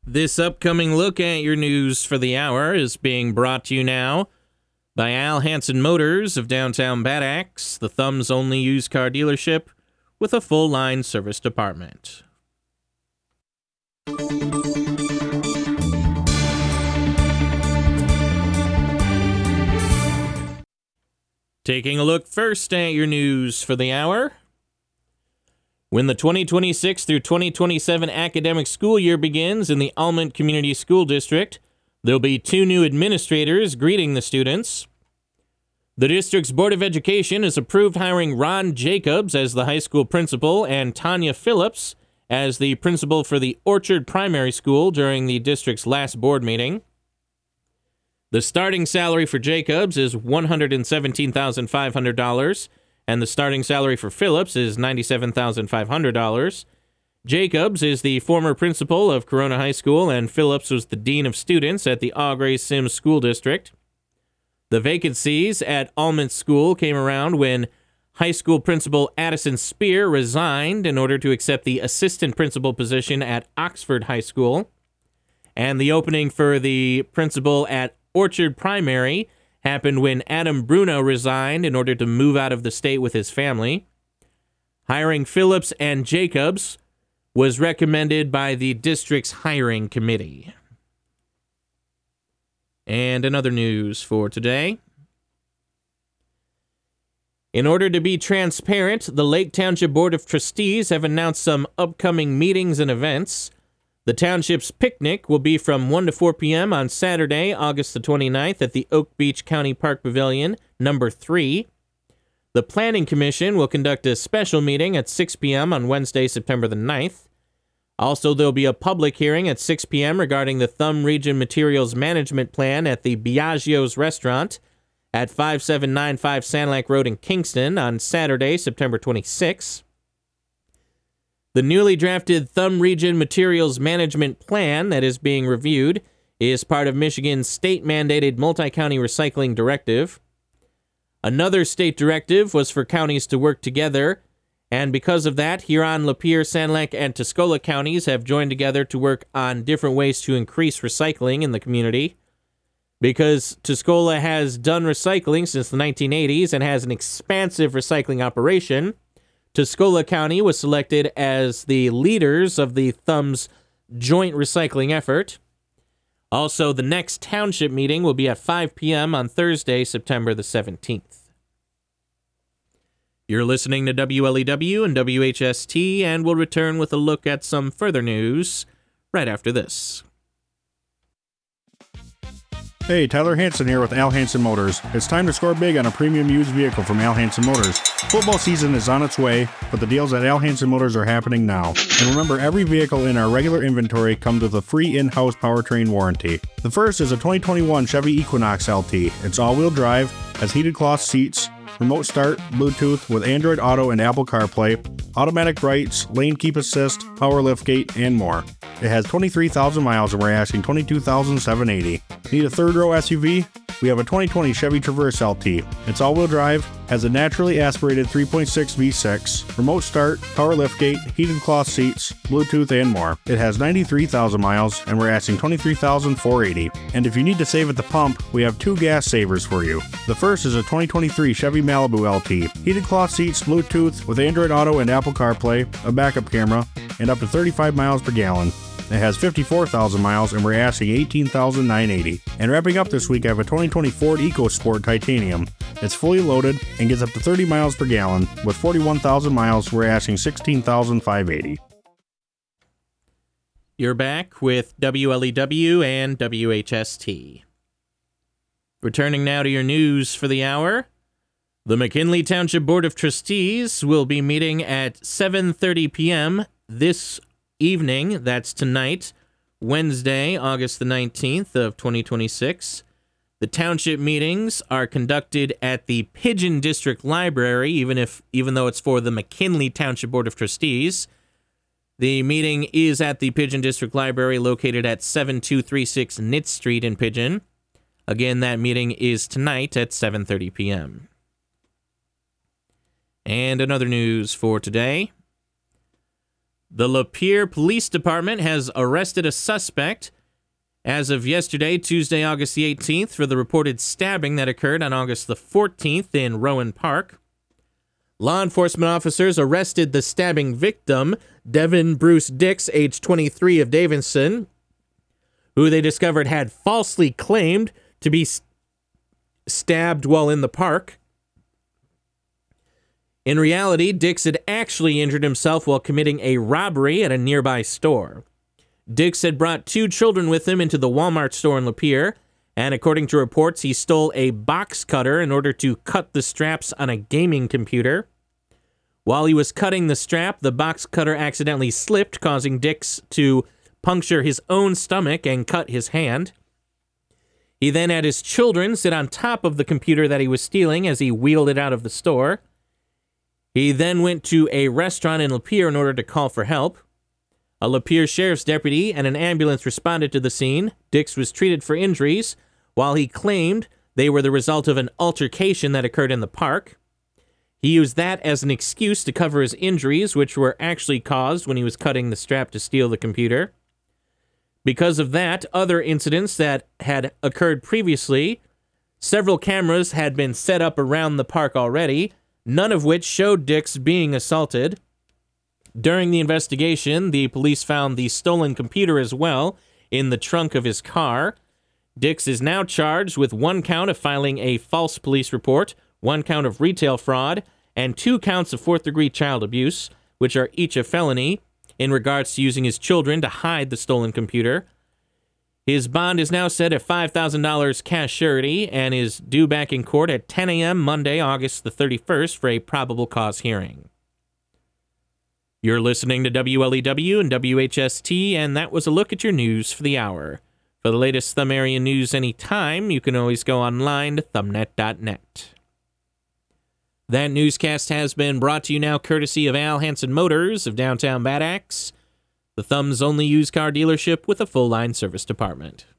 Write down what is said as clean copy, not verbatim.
This upcoming look at your news for the hour is being brought to you now by Al Hansen Motors of downtown Bad Axe, the Thumb's only used car dealership with a full-line service department. Taking a look first at your news for the hour. When the 2026 through 2027 academic school year begins in the Almont Community School District, there'll be 2 new administrators greeting the students. The district's Board of Education has approved hiring Ron Jacobs as the high school principal and Tanya Phillips as the principal for the Orchard Primary School during the district's last board meeting. The starting salary for Jacobs is $117,500, and the starting salary for Phillips is $97,500. Jacobs is the former principal of Corona High School, and Phillips was the dean of students at the Augrey Sims School District. The vacancies at Almont School came around when high school principal Addison Spear resigned in order to accept the assistant principal position at Oxford High School. And the opening for the principal at Orchard Primary happened when Adam Bruno resigned in order to move out of the state with his family. Hiring Phillips and Jacobs was recommended by the district's hiring committee. And another news for today. In order to be transparent, the Lake Township Board of Trustees have announced some upcoming meetings and events. The township's picnic will be from 1 to 4 p.m. on Saturday, August the 29th at the Oak Beach County Park Pavilion, number 3. The Planning Commission will conduct a special meeting at 6 p.m. on Wednesday, September the 9th. Also, there'll be a public hearing at 6 p.m. regarding the Thumb Region Materials Management Plan at the Biagio's Restaurant at 5795 Sanilac Road in Kingston on Saturday, September 26th. The newly drafted Thumb Region Materials Management Plan that is being reviewed is part of Michigan's state-mandated multi-county recycling directive. Another state directive was for counties to work together, and because of that, Huron, Lapeer, Sanilac, and Tuscola counties have joined together to work on different ways to increase recycling in the community. Because Tuscola has done recycling since the 1980s and has an expansive recycling operation, Tuscola County was selected as the leaders of the Thumb's joint recycling effort. Also, the next township meeting will be at 5 p.m. on Thursday, September the 17th. You're listening to WLEW and WHST, and we'll return with a look at some further news right after this. Hey, Tyler Hansen here with Al Hansen Motors. It's time to score big on a premium used vehicle from Al Hansen Motors. Football season is on its way, but the deals at Al Hansen Motors are happening now. And remember, every vehicle in our regular inventory comes with a free in-house powertrain warranty. The first is a 2021 Chevy Equinox LT. It's all-wheel drive, has heated cloth seats, remote start, Bluetooth with Android Auto and Apple CarPlay, automatic brights, lane keep assist, power liftgate, and more. It has 23,000 miles and we're asking $22,780. Need a third-row SUV? We have a 2020 Chevy Traverse LT. It's all-wheel drive, has a naturally aspirated 3.6 V6, remote start, power liftgate, heated cloth seats, Bluetooth, and more. It has 93,000 miles and we're asking $23,480. And if you need to save at the pump, we have 2 gas savers for you. The first is a 2023 Chevy Malibu LT. Heated cloth seats, Bluetooth with Android Auto and Apple CarPlay, a backup camera, and up to 35 miles per gallon. It has 54,000 miles and we're asking $18,980. And wrapping up this week, I have a 2020 Ford EcoSport Titanium. It's fully loaded and gets up to 30 miles per gallon. With 41,000 miles, we're asking $16,580. You're back with WLEW and WHST. Returning now to your news for the hour. The McKinley Township Board of Trustees will be meeting at 7:30 p.m. this evening. That's tonight, Wednesday, August the 19th of 2026. The township meetings are conducted at the Pigeon District Library, even though it's for the McKinley Township Board of Trustees. The meeting is at the Pigeon District Library located at 7236 Nitt Street in Pigeon. Again, that meeting is tonight at 7:30 p.m. And another news for today. The Lapeer Police Department has arrested a suspect as of yesterday, Tuesday, August the 18th, for the reported stabbing that occurred on August the 14th in Rowan Park. Law enforcement officers arrested the stabbing victim, Devin Bruce Dix, age 23, of Davidson, who they discovered had falsely claimed to be stabbed while in the park. In reality, Dix had actually injured himself while committing a robbery at a nearby store. Dix had brought 2 children with him into the Walmart store in Lapeer, and according to reports, he stole a box cutter in order to cut the straps on a gaming computer. While he was cutting the strap, the box cutter accidentally slipped, causing Dix to puncture his own stomach and cut his hand. He then had his children sit on top of the computer that he was stealing as he wheeled it out of the store. He then went to a restaurant in Lapeer in order to call for help. A Lapeer sheriff's deputy and an ambulance responded to the scene. Dix was treated for injuries, while he claimed they were the result of an altercation that occurred in the park. He used that as an excuse to cover his injuries, which were actually caused when he was cutting the strap to steal the computer. Because of that, other incidents that had occurred previously, several cameras had been set up around the park already, none of which showed Dix being assaulted. During the investigation, the police found the stolen computer as well in the trunk of his car. Dix is now charged with 1 count of filing a false police report, 1 count of retail fraud, and 2 counts of 4th-degree child abuse, which are each a felony, in regards to using his children to hide the stolen computer. His bond is now set at $5,000 cash surety and is due back in court at 10 a.m. Monday, August the 31st for a probable cause hearing. You're listening to WLEW and WHST, and that was a look at your news for the hour. For the latest Thumb area news anytime, you can always go online to thumbnet.net. That newscast has been brought to you now courtesy of Al Hansen Motors of downtown Bad Axe, the Thumb's only used car dealership with a full-line service department.